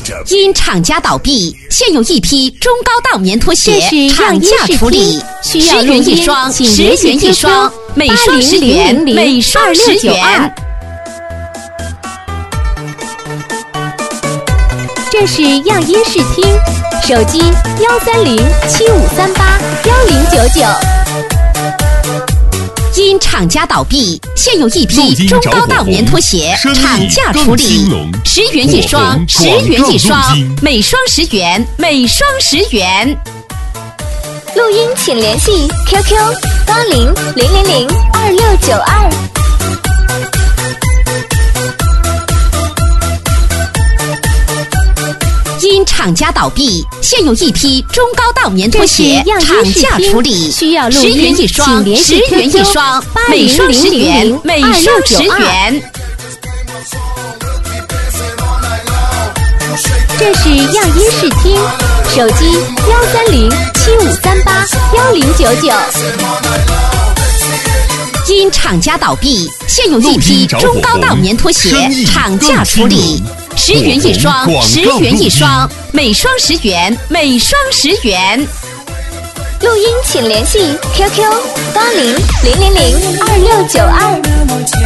因厂家倒闭，现有一批中高档棉拖鞋厂价处理，10元一双，10元一双，每双10元，每双10元。 这是样音视听，手机130-7538-1099。 因厂家倒闭，现有一批中高档棉拖鞋厂价处理，10元一双，10元一双，每双10元，每双10元。 录音请联系 QQ8000022692。 因厂家倒闭，现有一批中高档棉拖鞋厂价处理，10元一双，10元一双，每双10元，每双10元。 这是样音视听，手机130-7538-1099。 因厂家倒闭，现有一批中高档棉拖鞋厂价处理，10元一双，10元一双，每双10元，每双10元。 录音请联系 QQ8000022692。